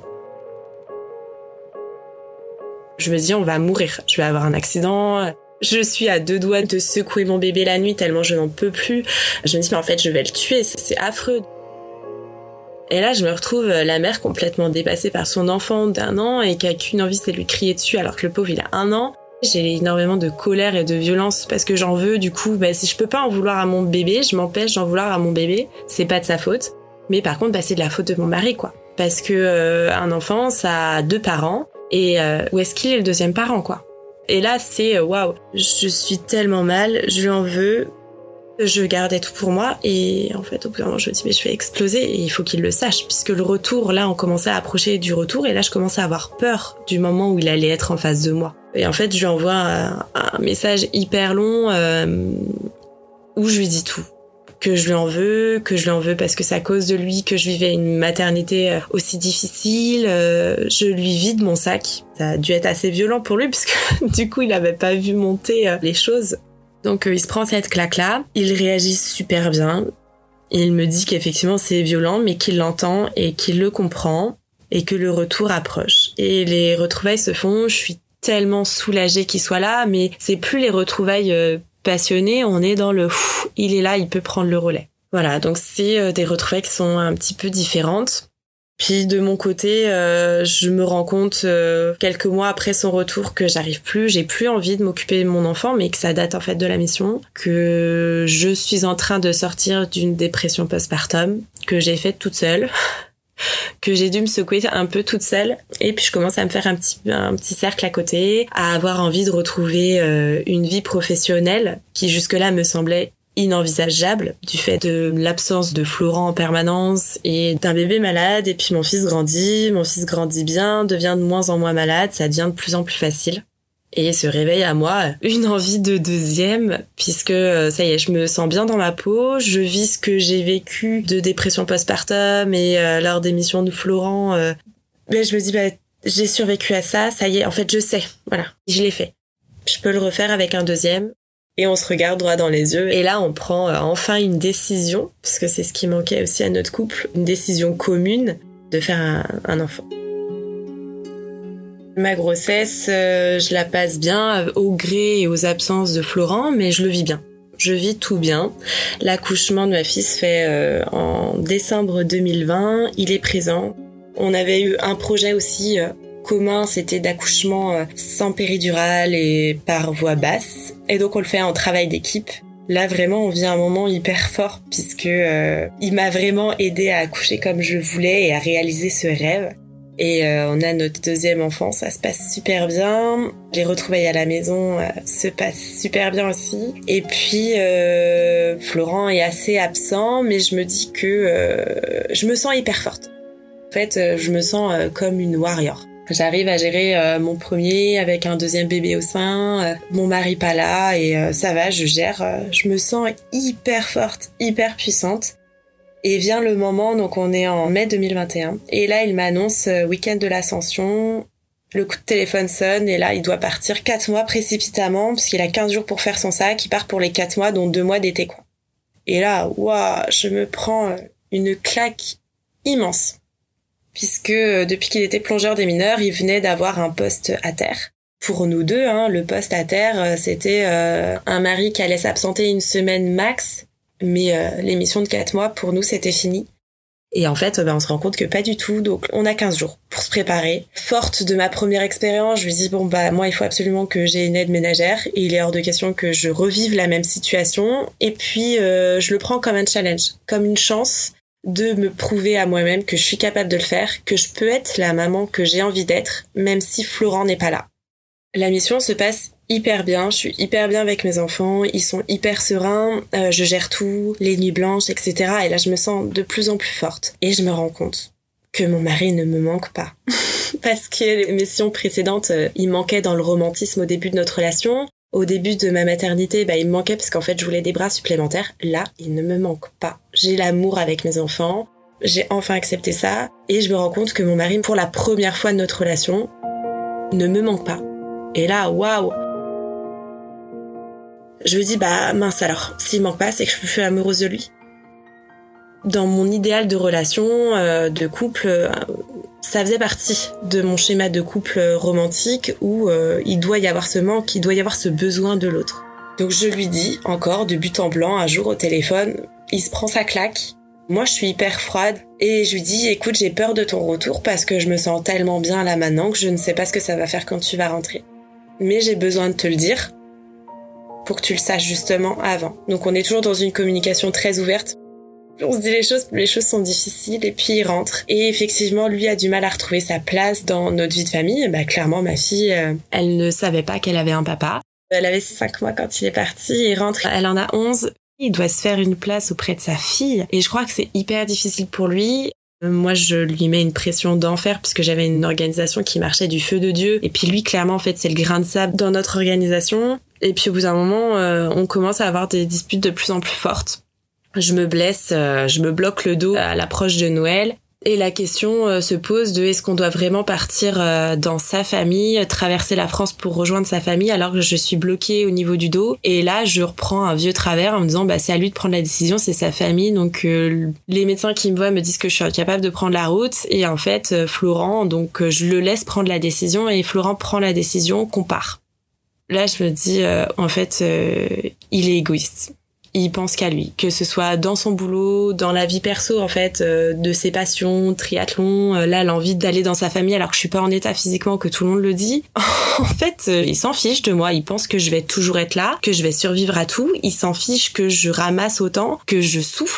Speaker 3: Je me dis, on va mourir. Je vais avoir un accident. Je suis à deux doigts de secouer mon bébé la nuit tellement je n'en peux plus. Je me dis, mais en fait, je vais le tuer. C'est affreux. Et là, je me retrouve la mère complètement dépassée par son enfant d'un an et qui a qu'une envie, c'est de lui crier dessus alors que le pauvre, il a un an. J'ai énormément de colère et de violence parce que j'en veux. Du coup, bah, si je peux pas en vouloir à mon bébé, je m'empêche d'en vouloir à mon bébé. C'est pas de sa faute. Mais par contre, bah, c'est de la faute de mon mari, quoi. Parce que euh, un enfant, ça a deux parents. Et euh, où est-ce qu'il est le deuxième parent, quoi. Et là, c'est waouh. Je suis tellement mal, je lui en veux. Je gardais tout pour moi et en fait au bout d'un moment je me dis mais je vais exploser et il faut qu'il le sache puisque le retour, là on commençait à approcher du retour et là je commençais à avoir peur du moment où il allait être en face de moi. Et en fait je lui envoie un, un message hyper long euh, où je lui dis tout. Que je lui en veux, que je lui en veux parce que c'est à cause de lui que je vivais une maternité aussi difficile. Euh, je lui vide mon sac. Ça a dû être assez violent pour lui puisque du coup il avait pas vu monter les choses. Donc euh, il se prend cette claque-là, il réagit super bien, il me dit qu'effectivement c'est violent mais qu'il l'entend et qu'il le comprend et que le retour approche. Et les retrouvailles se font, je suis tellement soulagée qu'il soit là, mais c'est plus les retrouvailles euh, passionnées, on est dans le pff, il est là, il peut prendre le relais. Voilà, donc c'est euh, des retrouvailles qui sont un petit peu différentes. Puis de mon côté, euh, je me rends compte euh, quelques mois après son retour que j'arrive plus, j'ai plus envie de m'occuper de mon enfant, mais que ça date en fait de la mission, que je suis en train de sortir d'une dépression postpartum que j'ai faite toute seule, que j'ai dû me secouer un peu toute seule. Et puis je commence à me faire un petit, un petit cercle à côté, à avoir envie de retrouver euh, une vie professionnelle qui jusque-là me semblait inenvisageable du fait de l'absence de Florent en permanence et d'un bébé malade. Et puis mon fils grandit, mon fils grandit bien, devient de moins en moins malade, ça devient de plus en plus facile. Et se réveille à moi une envie de deuxième, puisque ça y est, je me sens bien dans ma peau, je vis ce que j'ai vécu de dépression postpartum et euh, lors des missions de Florent. Euh, mais je me dis, bah, j'ai survécu à ça, ça y est, en fait, je sais, voilà, je l'ai fait. Je peux le refaire avec un deuxième. Et on se regarde droit dans les yeux. Et là, on prend euh, enfin une décision, parce que c'est ce qui manquait aussi à notre couple, une décision commune de faire un, un enfant. Ma grossesse, euh, je la passe bien au gré et aux absences de Florent, mais je le vis bien. Je vis tout bien. L'accouchement de ma fille se fait euh, en décembre deux mille vingt. Il est présent. On avait eu un projet aussi euh, commun, c'était d'accouchement euh, sans péridurale et par voie basse. Et donc on le fait en travail d'équipe. Là vraiment on vit un moment hyper fort puisque euh, il m'a vraiment aidé à accoucher comme je voulais et à réaliser ce rêve. Et euh, on a notre deuxième enfant, ça se passe super bien. Les retrouvailles à la maison euh, se passent super bien aussi. Et puis euh, Florent est assez absent, mais je me dis que euh, je me sens hyper forte. En fait, euh, je me sens euh, comme une warrior. J'arrive à gérer euh, mon premier avec un deuxième bébé au sein, euh, mon mari pas là et euh, ça va, je gère. Euh, je me sens hyper forte, hyper puissante. Et vient le moment, donc on est en mai deux mille vingt et un. Et là, il m'annonce euh, week-end de l'Ascension. Le coup de téléphone sonne et là, il doit partir quatre mois précipitamment parce qu'il a quinze jours pour faire son sac. Il part pour les quatre mois, dont deux mois d'été, quoi. Et là, waouh, je me prends une claque immense. Puisque euh, depuis qu'il était plongeur des mineurs, il venait d'avoir un poste à terre. Pour nous deux, hein, le poste à terre, euh, c'était euh, un mari qui allait s'absenter une semaine max. Mais euh, les missions de quatre mois, pour nous, c'était fini. Et en fait, bah, on se rend compte que pas du tout. Donc, on a quinze jours pour se préparer. Forte de ma première expérience, je lui dis, bon, bah, moi, il faut absolument que j'ai une aide ménagère. Et il est hors de question que je revive la même situation. Et puis, euh, je le prends comme un challenge, comme une chance de me prouver à moi-même que je suis capable de le faire, que je peux être la maman que j'ai envie d'être, même si Florent n'est pas là. La mission se passe hyper bien, je suis hyper bien avec mes enfants, ils sont hyper sereins, euh, je gère tout, les nuits blanches, et cetera. Et là, je me sens de plus en plus forte. Et je me rends compte que mon mari ne me manque pas. Parce que les missions précédentes, euh, il manquait dans le romantisme au début de notre relation. Au début de ma maternité, bah, il me manquait parce qu'en fait, je voulais des bras supplémentaires. Là, il ne me manque pas. J'ai l'amour avec mes enfants, j'ai enfin accepté ça. Et je me rends compte que mon mari, pour la première fois de notre relation, ne me manque pas. Et là, waouh! Je me dis, bah mince alors, s'il manque pas, c'est que je suis plus amoureuse de lui. Dans mon idéal de relation, euh, de couple, euh, ça faisait partie de mon schéma de couple romantique où euh, il doit y avoir ce manque, il doit y avoir ce besoin de l'autre. Donc je lui dis, encore, de but en blanc, un jour au téléphone, il se prend sa claque. Moi, je suis hyper froide et je lui dis, écoute, j'ai peur de ton retour parce que je me sens tellement bien là maintenant que je ne sais pas ce que ça va faire quand tu vas rentrer. Mais j'ai besoin de te le dire pour que tu le saches justement avant. Donc on est toujours dans une communication très ouverte. On se dit les choses, les choses sont difficiles et puis il rentre. Et effectivement, lui a du mal à retrouver sa place dans notre vie de famille. Bah clairement, ma fille, euh, elle ne savait pas qu'elle avait un papa. Elle avait cinq mois quand il est parti. Il rentre, elle en a onze. Il doit se faire une place auprès de sa fille. Et je crois que c'est hyper difficile pour lui. Moi, je lui mets une pression d'enfer puisque j'avais une organisation qui marchait du feu de Dieu. Et puis lui, clairement, en fait, c'est le grain de sable dans notre organisation. Et puis au bout d'un moment, euh, on commence à avoir des disputes de plus en plus fortes. Je me blesse, euh, je me bloque le dos à l'approche de Noël. Et la question euh, se pose de est-ce qu'on doit vraiment partir euh, dans sa famille, traverser la France pour rejoindre sa famille alors que je suis bloquée au niveau du dos. Et là, je reprends un vieux travers en me disant bah c'est à lui de prendre la décision, c'est sa famille. Donc euh, les médecins qui me voient me disent que je suis incapable de prendre la route. Et en fait, euh, Florent, donc euh, je le laisse prendre la décision et Florent prend la décision qu'on part. Là, je me dis, euh, en fait, euh, il est égoïste. Il pense qu'à lui, que ce soit dans son boulot, dans la vie perso, en fait, euh, de ses passions, triathlon, euh, là, l'envie d'aller dans sa famille alors que je suis pas en état physiquement, que tout le monde le dit. En fait, euh, il s'en fiche de moi. Il pense que je vais toujours être là, que je vais survivre à tout. Il s'en fiche que je ramasse autant, que je souffre.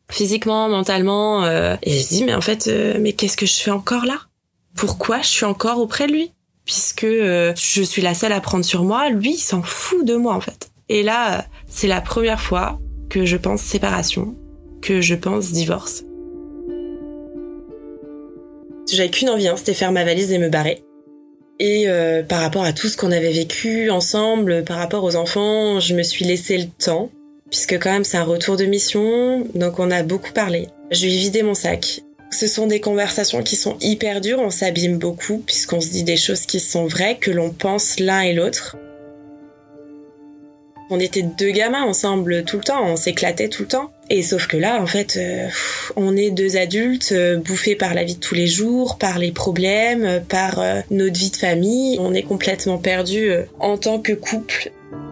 Speaker 3: physiquement, mentalement. Euh, et je dis, mais en fait, euh, mais qu'est-ce que je fais encore là ? Pourquoi je suis encore auprès de lui ? Puisque euh, je suis la seule à prendre sur moi, lui, il s'en fout de moi, en fait. Et là, c'est la première fois que je pense séparation, que je pense divorce. J'avais qu'une envie, hein, c'était faire ma valise et me barrer. Et euh, par rapport à tout ce qu'on avait vécu ensemble, par rapport aux enfants, je me suis laissé le temps, puisque quand même c'est un retour de mission, donc on a beaucoup parlé. Je lui ai vidé mon sac. Ce sont des conversations qui sont hyper dures, on s'abîme beaucoup, puisqu'on se dit des choses qui sont vraies, que l'on pense l'un et l'autre. On était deux gamins ensemble tout le temps, on s'éclatait tout le temps. Et sauf que là, en fait, euh, on est deux adultes euh, bouffés par la vie de tous les jours, par les problèmes, euh, par euh, notre vie de famille. On est complètement perdus euh, en tant que couple.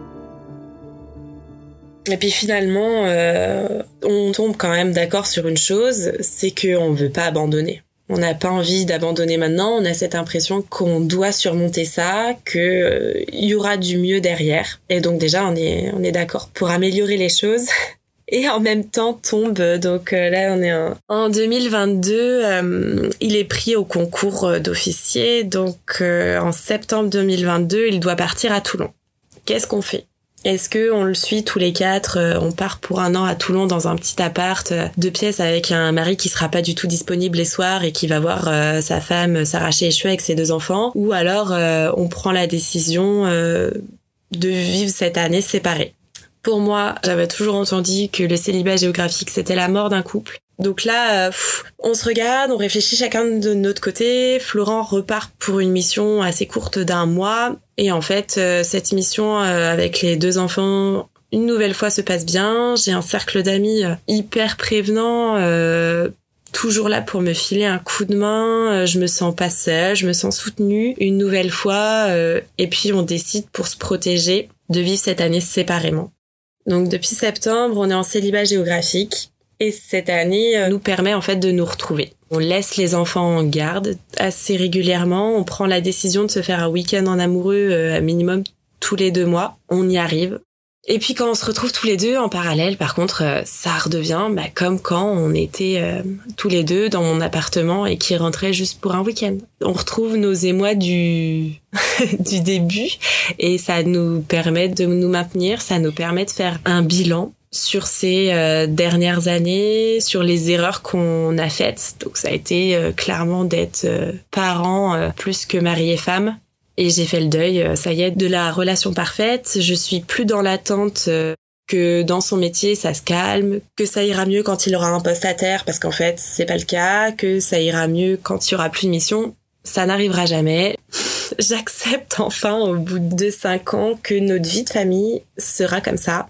Speaker 3: Et puis finalement, euh, on tombe quand même d'accord sur une chose, c'est qu'on veut pas abandonner. On n'a pas envie d'abandonner maintenant, on a cette impression qu'on doit surmonter ça, qu'il euh, y aura du mieux derrière. Et donc déjà, on est, on est d'accord pour améliorer les choses. Et en même temps tombe, donc euh, là on est en, en deux mille vingt-deux, euh, il est pris au concours d'officier, donc euh, en septembre deux mille vingt-deux, il doit partir à Toulon. Qu'est-ce qu'on fait ? Est-ce que on le suit tous les quatre, euh, on part pour un an à Toulon dans un petit appart, euh, deux pièces avec un mari qui sera pas du tout disponible les soirs et qui va voir euh, sa femme s'arracher les cheveux avec ses deux enfants, ou alors euh, on prend la décision euh, de vivre cette année séparée. Pour moi, j'avais toujours entendu que le célibat géographique, c'était la mort d'un couple. Donc là, euh, pff, on se regarde, on réfléchit chacun de notre côté. Florent repart pour une mission assez courte d'un mois. Et en fait, euh, cette mission euh, avec les deux enfants, une nouvelle fois, se passe bien. J'ai un cercle d'amis euh, hyper prévenant, euh, toujours là pour me filer un coup de main. Euh, je me sens pas seule, je me sens soutenue une nouvelle fois. Euh, et puis, on décide pour se protéger de vivre cette année séparément. Donc depuis septembre, on est en célibat géographique et cette année euh, nous permet en fait de nous retrouver. On laisse les enfants en garde assez régulièrement, on prend la décision de se faire un week-end en amoureux euh, à minimum tous les deux mois, on y arrive. Et puis quand on se retrouve tous les deux en parallèle, par contre, euh, ça redevient bah, comme quand on était euh, tous les deux dans mon appartement et qui rentrait juste pour un week-end. On retrouve nos émois du du début et ça nous permet de nous maintenir, ça nous permet de faire un bilan sur ces euh, dernières années, sur les erreurs qu'on a faites. Donc ça a été euh, clairement d'être euh, parents euh, plus que mari et femme. Et j'ai fait le deuil, ça y est, de la relation parfaite. Je suis plus dans l'attente que dans son métier, ça se calme, que ça ira mieux quand il aura un poste à terre, parce qu'en fait, c'est pas le cas, que ça ira mieux quand il y aura plus de mission. Ça n'arrivera jamais. J'accepte enfin, au bout de cinq ans, que notre vie de famille sera comme ça.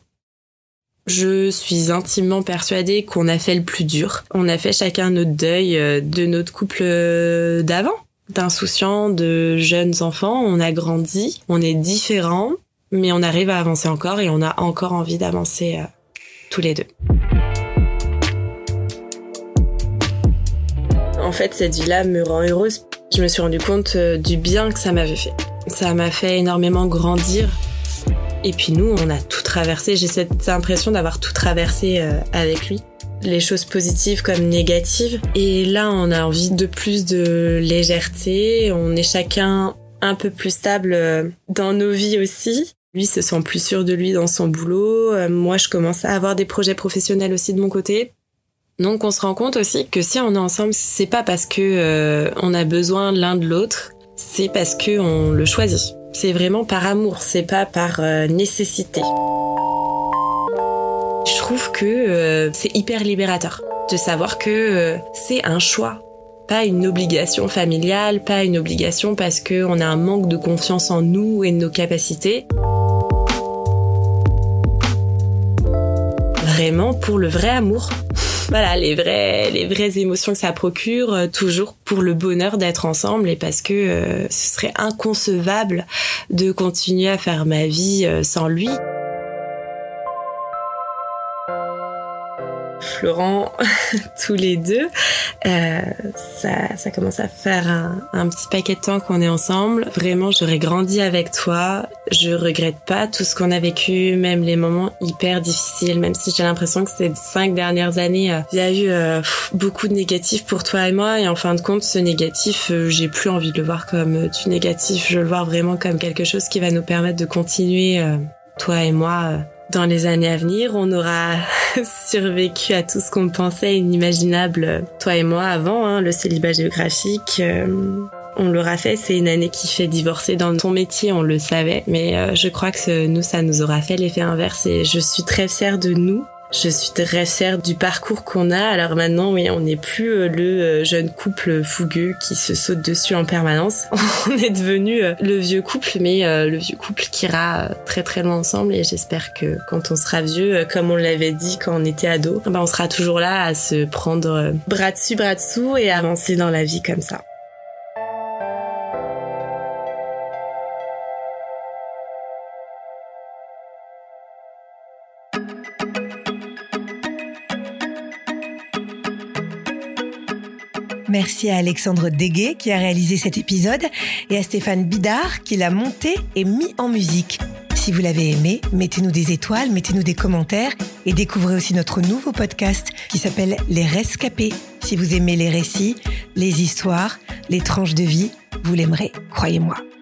Speaker 3: Je suis intimement persuadée qu'on a fait le plus dur. On a fait chacun notre deuil de notre couple d'avant. D'insouciants, de jeunes enfants, on a grandi, on est différents, mais on arrive à avancer encore et on a encore envie d'avancer euh, tous les deux. En fait, cette vie-là me rend heureuse. Je me suis rendu compte euh, du bien que ça m'avait fait. Ça m'a fait énormément grandir. Et puis nous, on a tout traversé. J'ai cette impression d'avoir tout traversé euh, avec lui. Les choses positives comme négatives. Et là, on a envie de plus de légèreté. On est chacun un peu plus stable dans nos vies aussi. Lui se sent plus sûr de lui dans son boulot. Moi, je commence à avoir des projets professionnels aussi de mon côté. Donc, on se rend compte aussi que si on est ensemble, c'est pas parce que euh, on a besoin l'un de l'autre, c'est parce que on le choisit. C'est vraiment par amour, c'est pas par euh, nécessité. Je trouve que euh, c'est hyper libérateur de savoir que euh, c'est un choix, pas une obligation familiale, pas une obligation parce qu'on a un manque de confiance en nous et nos capacités. Vraiment pour le vrai amour. Voilà, les vraies, les vraies émotions que ça procure, euh, toujours pour le bonheur d'être ensemble et parce que euh, ce serait inconcevable de continuer à faire ma vie euh, sans lui. Florent, tous les deux, euh, ça, ça commence à faire un, un petit paquet de temps qu'on est ensemble. Vraiment, j'aurais grandi avec toi. Je regrette pas tout ce qu'on a vécu, même les moments hyper difficiles, même si j'ai l'impression que ces cinq dernières années, euh, il y a eu euh, beaucoup de négatifs pour toi et moi. Et en fin de compte, ce négatif, euh, j'ai plus envie de le voir comme euh, du négatif. Je le vois vraiment comme quelque chose qui va nous permettre de continuer, euh, toi et moi, euh, dans les années à venir. On aura survécu à tout ce qu'on pensait inimaginable, toi et moi, avant, hein, le célibat géographique. Euh, on l'aura fait, c'est une année qui fait divorcer dans ton métier, on le savait. Mais euh, je crois que ce, nous, ça nous aura fait l'effet inverse et je suis très fière de nous. Je suis très fière du parcours qu'on a. Alors maintenant, oui, on n'est plus le jeune couple fougueux qui se saute dessus en permanence. On est devenu le vieux couple, mais le vieux couple qui ira très très loin ensemble. Et j'espère que quand on sera vieux, comme on l'avait dit quand on était ado, ben on sera toujours là à se prendre bras dessus, bras dessous et avancer dans la vie comme ça.
Speaker 2: Merci à Alexandre Deguet qui a réalisé cet épisode et à Stéphane Bidard qui l'a monté et mis en musique. Si vous l'avez aimé, mettez-nous des étoiles, mettez-nous des commentaires et découvrez aussi notre nouveau podcast qui s'appelle Les Rescapés. Si vous aimez les récits, les histoires, les tranches de vie, vous l'aimerez, croyez-moi.